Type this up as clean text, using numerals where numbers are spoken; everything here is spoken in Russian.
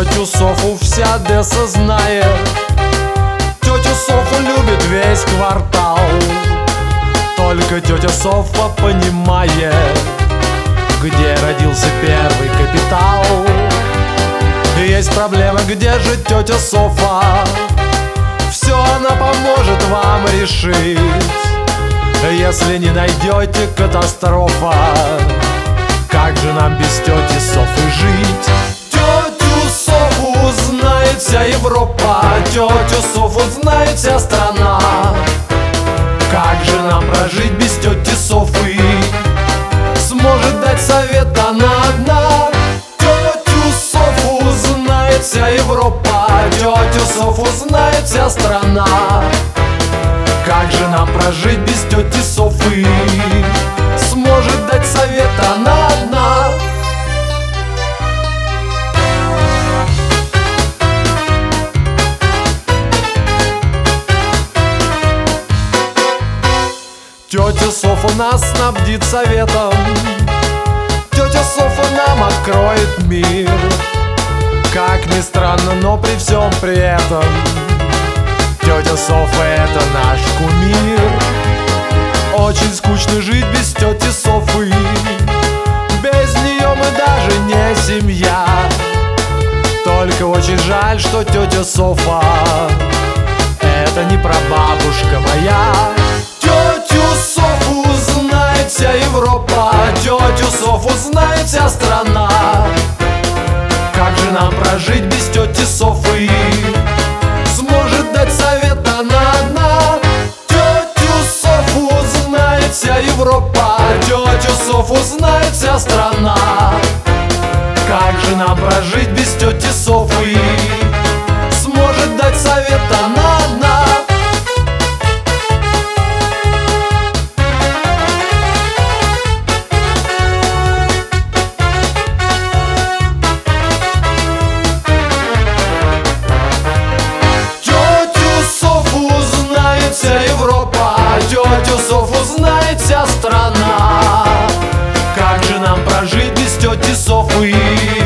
Тетю Софу вся Одесса знает, тетю Софу любит весь квартал. Только тетя Софа понимает, где родился первый капитал. Есть проблема, где же тетя Софа? Все она поможет вам решить. Если не найдете, катастрофа. Как же нам без тети Софы жить? Тетю Софу знает вся Европа, тетю Софу знает вся страна. Как же нам прожить без тети Софы? Сможет дать совет она одна. Тетю Софу знает вся Европа, тетю Софу знает вся страна. Как же нам прожить без тети Софы? Сможет дать совет она одна. Тетя Софа нас снабдит советом, тетя Софа нам откроет мир. Как ни странно, но при всем при этом тетя Софа — это наш кумир. Очень скучно жить без тети Софы, без нее мы даже не семья. Только очень жаль, что тетя Софа — это не прабабушка моя. Тетю Софу знает вся Европа, тетю Софу знает вся страна. Как же нам прожить без тети Софы? Сможет дать совет она одна. Тетю Софу знает вся Европа, тетю Софу знает вся страна. Как же нам прожить без тети Софы? Сможет дать совет она одна. Вся Европа, тетю Софу знает вся страна. Как же нам прожить без тети Софы?